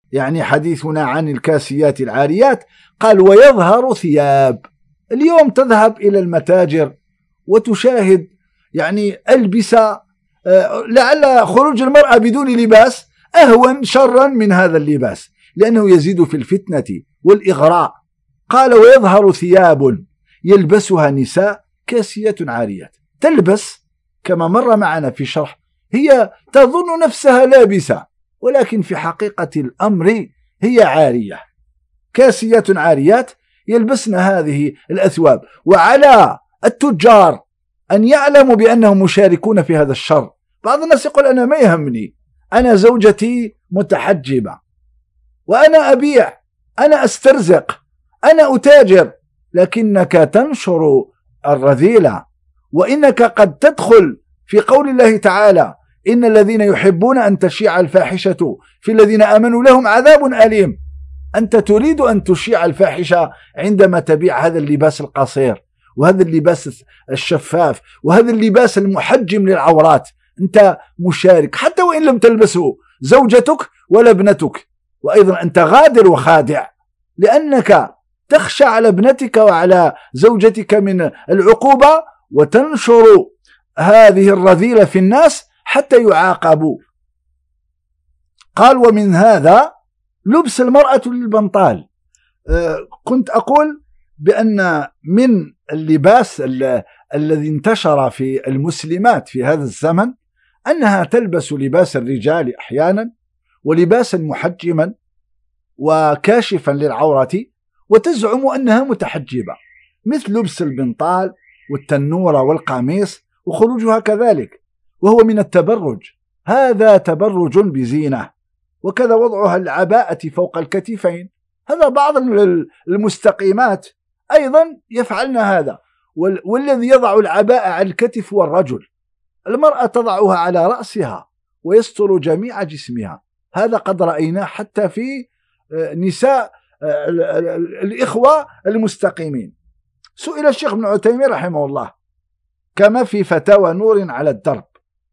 يعني حديثنا عن الكاسيات العاريات. قال ويظهر ثياب. اليوم تذهب إلى المتاجر وتشاهد يعني ألبسة، لعل خروج المرأة بدون لباس أهون شرا من هذا اللباس، لأنه يزيد في الفتنة والإغراء. قال ويظهر ثياب يلبسها نساء كاسيات عاريات. تلبس كما مر معنا في شرح، هي تظن نفسها لابسة، ولكن في حقيقة الأمر هي عارية. كاسيات عاريات يلبسن هذه الأثواب. وعلى التجار أن يعلموا بأنهم مشاركون في هذا الشر. بعض الناس يقول أنا ما يهمني، أنا زوجتي متحجبة وأنا أبيع، أنا أسترزق، أنا أتاجر، لكنك تنشر الرذيلة، وإنك قد تدخل في قول الله تعالى إن الذين يحبون أن تشيع الفاحشة في الذين آمنوا لهم عذاب أليم. أنت تريد أن تشيع الفاحشة عندما تبيع هذا اللباس القصير وهذا اللباس الشفاف وهذا اللباس المحجم للعورات. أنت مشارك حتى وإن لم تلبسه زوجتك ولا ابنتك. وأيضا أنت غادر وخادع، لأنك تخشى على ابنتك وعلى زوجتك من العقوبة، وتنشر هذه الرذيلة في الناس حتى يعاقبوا. قال ومن هذا لبس المرأة للبنطال. كنت أقول بأن من اللباس الذي انتشر في المسلمات في هذا الزمن أنها تلبس لباس الرجال أحيانا ولباسا محجما وكاشفا للعورة، وتزعم أنها متحجبة، مثل لبس البنطال والتنورة والقميص وخروجها كذلك، وهو من التبرج. هذا تبرج بزينة. وكذا وضعها العباءة فوق الكتفين. هذا بعض المستقيمات أيضا يفعلن هذا. والذي يضع العباءة على الكتف هو الرجل. المرأة تضعها على رأسها ويستر جميع جسمها. هذا قد رأيناه حتى في نساء الإخوة المستقيمين. سئل الشيخ ابن عثيمين رحمه الله كما في فتاوى نور على الدرب،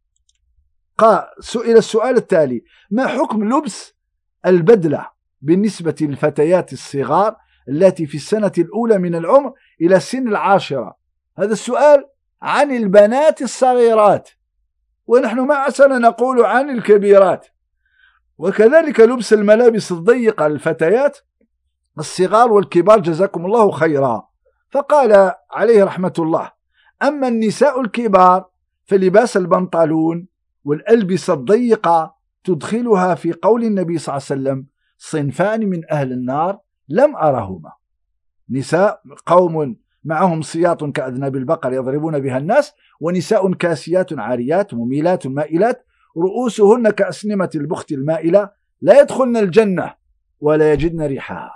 قال سئل السؤال التالي: ما حكم لبس البدلة بالنسبة للفتيات الصغار التي في السنة الأولى من العمر إلى سن 10؟ هذا السؤال عن البنات الصغيرات، ونحن ما سنقول عن الكبيرات. وكذلك لبس الملابس الضيقة للفتيات الصغار والكبار جزاكم الله خيرا. فقال عليه رحمة الله: أما النساء الكبار فلباس البنطلون والألبسة الضيقة تدخلها في قول النبي صلى الله عليه وسلم: صنفان من أهل النار لم أرهما، نساء قوم معهم سياط كأذناب البقر يضربون بها الناس، ونساء كاسيات عاريات مميلات مائلات رؤوسهن كأسنمة البخت المائلة لا يدخلن الجنة ولا يجدن ريحها.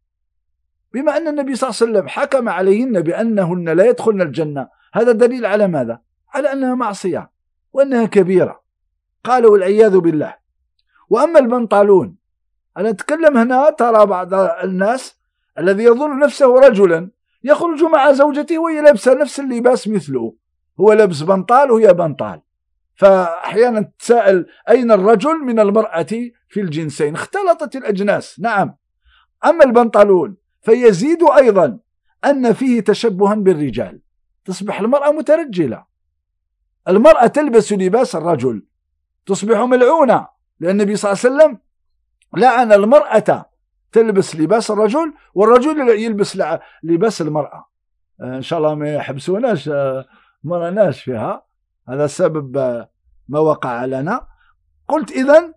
بما أن النبي صلى الله عليه وسلم حكم عليهن بأنهن لا يدخلن الجنة، هذا دليل على ماذا؟ على أنها معصية وأنها كبيرة. قالوا والعياذ بالله. وأما البنطلون، أنا أتكلم هنا، ترى بعض الناس الذي يظن نفسه رجلا يخرج مع زوجته وهي لابسة نفس اللباس مثله، هو لابس بنطال وهي بنطال، فأحيانا تساءل أين الرجل من المرأة في الجنسين؟ اختلطت الأجناس. نعم. أما البنطلون فيزيد أيضا أن فيه تشبها بالرجال، تصبح المرأة مترجلة. المرأة تلبس لباس الرجل تصبح ملعونة، لأن النبي صلى الله عليه وسلم لعن المرأة تلبس لباس الرجل والرجل يلبس لباس المرأة. إن شاء الله ما يحبسوناش، ما رناش فيها، هذا سبب ما وقع لنا. قلت إذن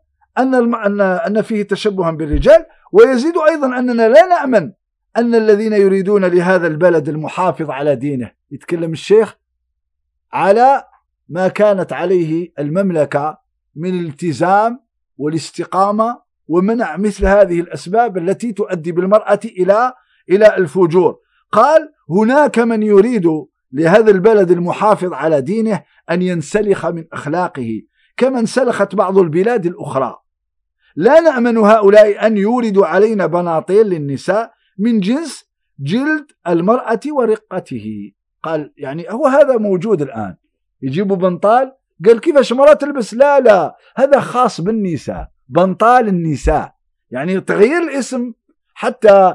أن فيه تشبها بالرجال. ويزيد أيضا أننا لا نأمن أن الذين يريدون لهذا البلد المحافظ على دينه، يتكلم الشيخ على ما كانت عليه المملكة من الالتزام والاستقامة ومنع مثل هذه الأسباب التي تؤدي بالمرأة إلى الفجور. قال هناك من يريد لهذا البلد المحافظ على دينه أن ينسلخ من أخلاقه كما انسلخت بعض البلاد الأخرى. لا نأمن هؤلاء أن يوردوا علينا بناطيل للنساء من جنس جلد المرأة ورقته. قال يعني هو هذا موجود الآن، يجيبوا بنطال، قال كيفاش مرأة تلبس؟ لا هذا خاص بالنساء، بنطال النساء، يعني تغيير الاسم حتى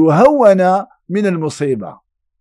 يهون من المصيبة.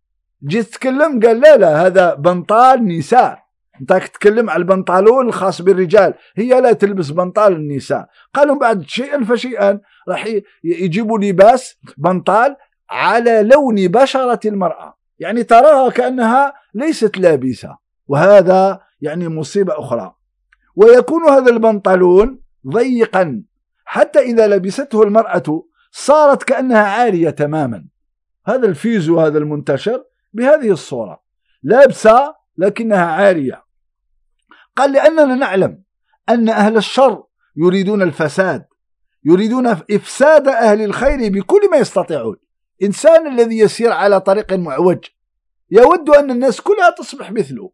جيت تتكلم قال لا هذا بنطال نساء، انت تتكلم على البنطالون الخاص بالرجال، هي لا تلبس بنطال النساء. قالوا بعد شيئا فشيئا راح يجيبوا لباس بنطال على لون بشرة المرأة، يعني تراها كأنها ليست لابسة، وهذا يعني مصيبة أخرى. ويكون هذا البنطلون ضيقا حتى إذا لبسته المرأة صارت كأنها عارية تماما. هذا الفيزو هذا المنتشر بهذه الصورة، لابسة لكنها عارية. قال لأننا نعلم أن أهل الشر يريدون الفساد، يريدون إفساد أهل الخير بكل ما يستطيعون. إنسان الذي يسير على طريق معوج يود أن الناس كلها تصبح مثله،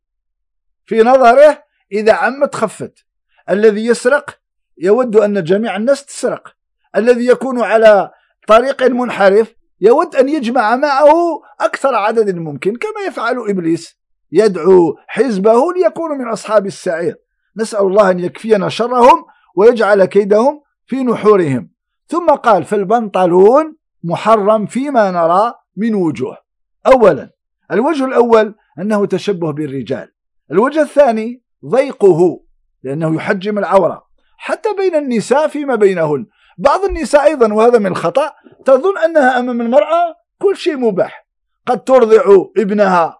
في نظره إذا عمت خفت. الذي يسرق يود أن جميع الناس تسرق. الذي يكون على طريق منحرف يود أن يجمع معه أكثر عدد ممكن، كما يفعل إبليس، يدعو حزبه ليكونوا من أصحاب السعير. نسأل الله أن يكفينا شرهم ويجعل كيدهم في نحورهم. ثم قال فالبنطلون محرم فيما نرى من وجوه. أولا الوجه الأول أنه تشبه بالرجال. الوجه الثاني ضيقه لأنه يحجم العورة حتى بين النساء فيما بينهن. بعض النساء أيضا، وهذا من الخطأ، تظن أنها أمام المرأة كل شيء مباح، قد ترضع ابنها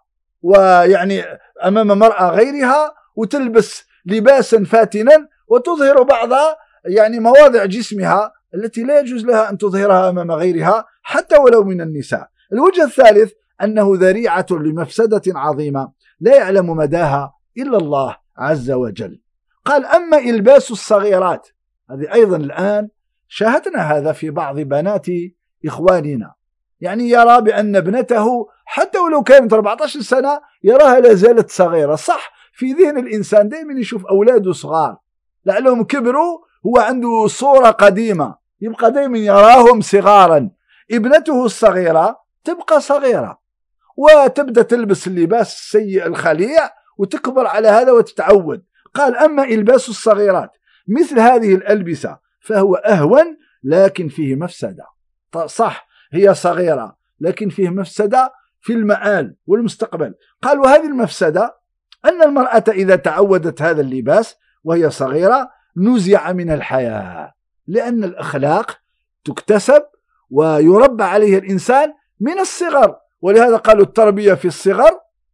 ويعني أمام مرأة غيرها وتلبس لباسا فاتنا وتظهر بعض يعني مواضع جسمها التي لا يجوز لها أن تظهرها أمام غيرها حتى ولو من النساء. الوجه الثالث أنه ذريعة لمفسدة عظيمة لا يعلم مداها إلا الله عز وجل. قال أما إلباس الصغيرات، هذه أيضا الآن شاهدنا هذا في بعض بنات إخواننا، يعني يرى بأن ابنته حتى ولو كانت 14 سنة يراها لا زالت صغيرة. صح، في ذهن الإنسان دائما يشوف أولاده صغار لعلهم كبروا، هو عنده صورة قديمة يبقى دائما يراهم صغارا. ابنته الصغيرة تبقى صغيرة وتبدأ تلبس اللباس السيء الخليع وتكبر على هذا وتتعود. قال أما إلباس الصغيرات مثل هذه الألبسة فهو أهون لكن فيه مفسدة. صح، هي صغيرة لكن فيه مفسدة في المآل والمستقبل. قال وهذه المفسدة أن المرأة إذا تعودت هذا اللباس وهي صغيرة نزع من الحياة، لأن الأخلاق تكتسب ويربى عليها الإنسان من الصغر. ولهذا قالوا التربية في الصغر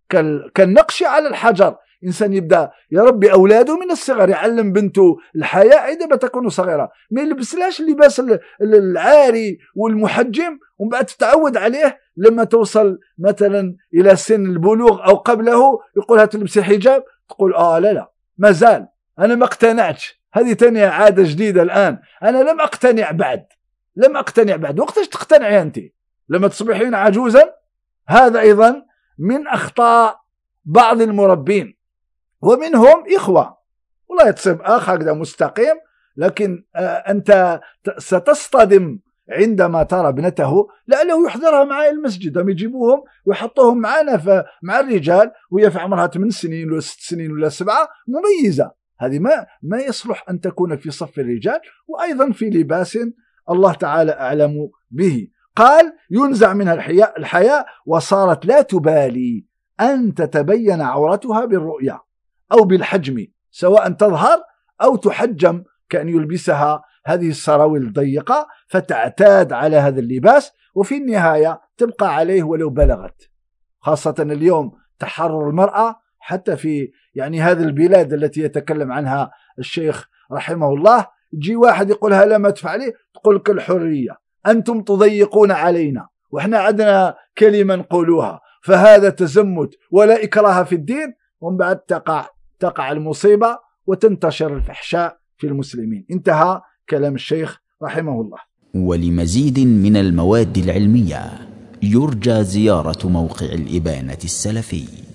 كالنقش على الحجر. إنسان يبدأ يربي أولاده من الصغر، يعلم بنته الحياة عندما تكون صغيرة، ما يلبسلاش اللباس العاري والمحجم ومن بعد تتعود عليه لما توصل مثلا إلى سن البلوغ أو قبله يقول هتلبسي حجاب، تقول لا ما زال أنا ما اقتنعتش، هذه تانية عادة جديدة الآن، أنا لم أقتنع بعد. وقتاش تقتنعي أنت؟ لما تصبحين عجوزا؟ هذا أيضا من أخطاء بعض المربين، ومنهم إخوة والله تصيب أخ هكذا مستقيم، لكن أنت ستصطدم عندما ترى ابنته لعله يحضرها معي المسجد، هم يجيبوهم ويحطوهم معنا مع الرجال وهي في عمرها 8 سنين ولا 6 سنين ولا 7 مميزة. هذه ما يصلح أن تكون في صف الرجال، وأيضا في لباس الله تعالى أعلم به. قال ينزع منها الحياء وصارت لا تبالي أن تتبين عورتها بالرؤية أو بالحجم، سواء تظهر أو تحجم، كأن يلبسها هذه السراويل الضيقة فتعتاد على هذا اللباس وفي النهاية تبقى عليه ولو بلغت. خاصة اليوم تحرر المرأة حتى في يعني هذه البلاد التي يتكلم عنها الشيخ رحمه الله، يجي واحد يقولها لما تفعلي تقول لك الحرية، أنتم تضيقون علينا وإحنا عندنا كلمة نقولوها، فهذا تزمت ولا إكراه في الدين. ومن بعد تقع المصيبة وتنتشر الفحشاء في المسلمين. انتهى كلام الشيخ رحمه الله. ولمزيد من المواد العلمية يرجى زيارة موقع الإبانة السلفي.